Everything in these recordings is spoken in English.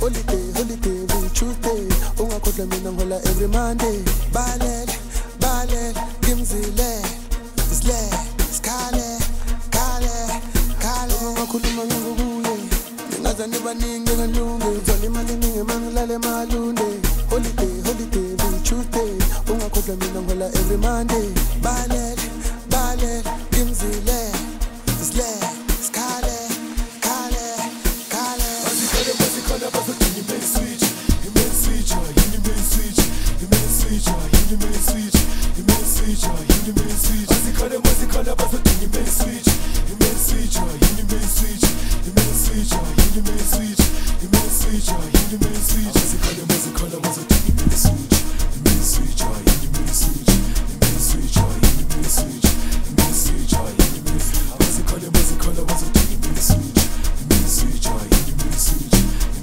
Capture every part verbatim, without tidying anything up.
holiday, holiday, every Tuesday. Ungakhohlwa mina ngola every Monday. Balele, balele, ngimzile, sile, skale, kale, kale. Ungakhuluma ngokubuye, ngingazani baningi ngalunge. Ngizole imali ningi mangilale malunde. Holiday, holiday, every Tuesday. Ungakhohlwa mina ngola every Monday. Balele, balele, ngimzile, sile, skale, kale, kale. Masikhala masikhala bazothi main switch, main switch, main switch, main switch, main switch, main switch, main switch. Masikhala masikhala bazothi main switch, main switch, main switch, main switch, main switch, main switch, main switch. Masikhala masikhala bazothi main switch, main switch, main switch, main switch, main switch, main switch, main switch. Masikhala masikhala bazothi main switch, main switch, main switch.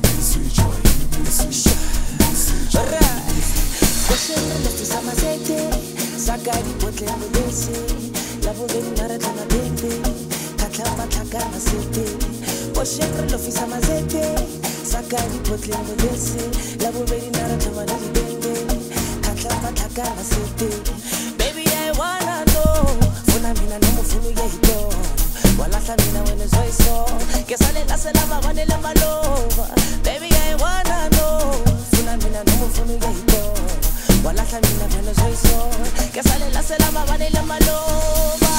Sakari potle mulese la bodeng nara tla bebe katla mataka masete poshekre lo fisa mazete sakari potle mulese la bodeng nara tla bebe katla mataka masete. Baby I wanna know funa mina no mufunu ye hito wala mina wena zoiso ke sale la sela ba bane le malova. Baby I wanna know funa mina no mufunu ye hito wala mina wena zoiso que sale la cela va vale la maloba.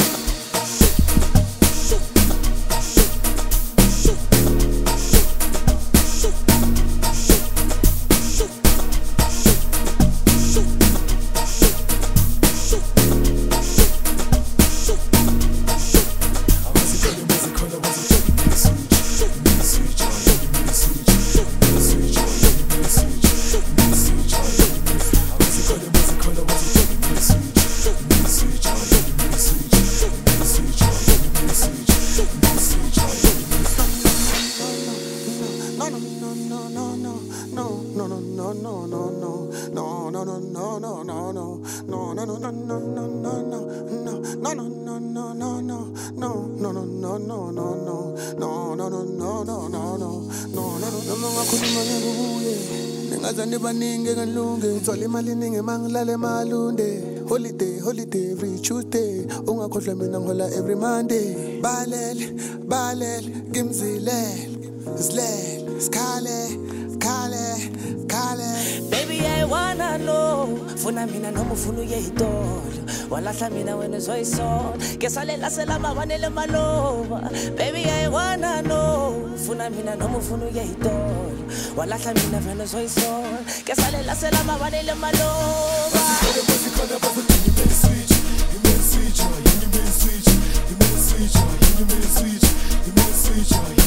Ngizole imali ningi mangilale malunde. Holiday, holiday, every Tuesday. Ungakhohlwa mina ngola every Monday. Balele, balele, ngimzile, sile, skale, kale, kale. Baby I wanna know funa mina no mufunu ye hitolo wala mina wena zoiso ke sale la sela ba bane le malova. Baby I wanna know funa mina no mufunu ye hitolo wala mina wena zoiso ke sale la sela ba bane le malova. Masikhala bazothi main switch, main switch, main switch, main switch, main switch, main switch.